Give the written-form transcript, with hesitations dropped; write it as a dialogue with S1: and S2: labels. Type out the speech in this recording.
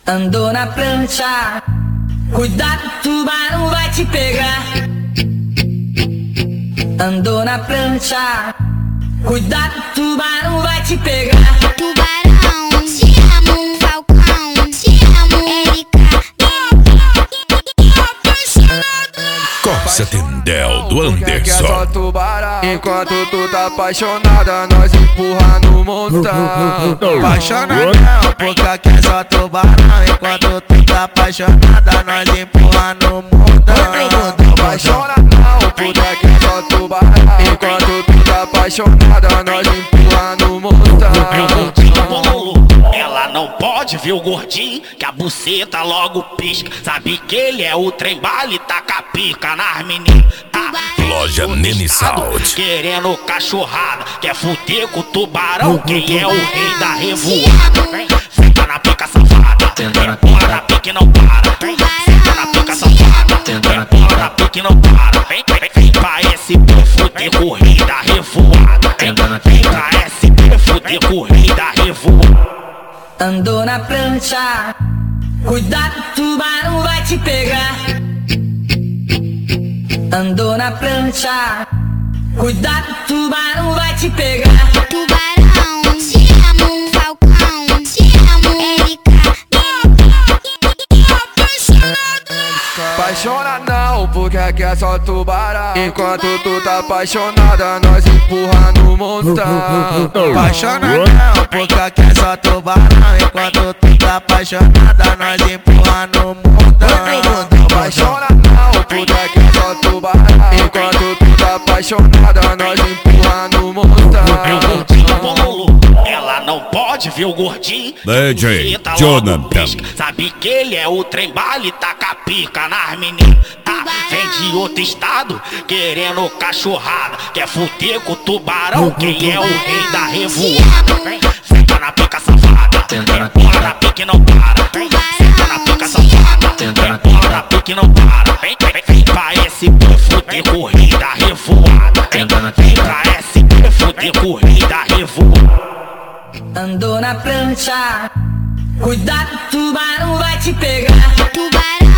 S1: Andou na prancha, cuidado, tubarão vai te pegar. Andou na prancha, cuidado, tubarão vai te pegar.
S2: Tubarão, te amo, Falcão, te amo, Erika.
S3: Corsa Tendel do
S4: Porque é só
S3: Anderson.
S4: tubarão. Enquanto tu tá apaixonada, nós empurra no montão.
S5: Apaixonadão, porque aqui é só tubarão. Enquanto tu tá apaixonada, nós empurra no mundão.
S4: Apaixonadão, porque aqui é só tubarão. Enquanto tu tá apaixonada, nós empurra no montão.
S6: Ela não pode ver o gordinho, que a buceta logo pisca. Sabe que ele é o trem bala, taca pica nas meninas.
S3: Loja Nene Salt.
S6: Querendo cachorrada, quer fuder com o tubarão. Quem é o rei da revoada? Senta na pica safada, bola na pique não para. Senta na pica safada, bola na pique não para. Vem pra SP fuder corrida revoada. Vem pra SP fuder corrida revoada.
S1: Andou na prancha, cuidado, tubarão vai te pegar. Andou na prancha, cuidado, tubarão vai te pegar.
S2: Tubarão, te amo, Falcão, te amo, Erika.
S4: Apaixonadão, porque aqui é só tubarão. Enquanto tu tá apaixonada, nós empurra no montão.
S5: Apaixonadão, porque aqui é só tubarão. Enquanto tu tá apaixonada, nós empurra no mundão.
S4: Apaixonadão, porque aqui é só tubarão. Enquanto tu tá apaixonada, nós empurra no montão.
S6: Ela não pode ver o gordinho,
S3: DJ
S6: buceta logo
S3: Jonathan.
S6: pisca. Sabe que ele é o trem bala, taca pica nas meninas. Vem de outro estado, querendo cachorrada, quer fuder com o tubarão. Quem é o rei da revoada? Senta na pica safada, bola na pique não para. Senta na pica safada, bola na pique não para. Vem pra SP fuder corrida revoada. Vem pra SP fuder corrida revoada.
S1: Andou na prancha, cuidado, tubarão vai te pegar.
S2: Tubarão.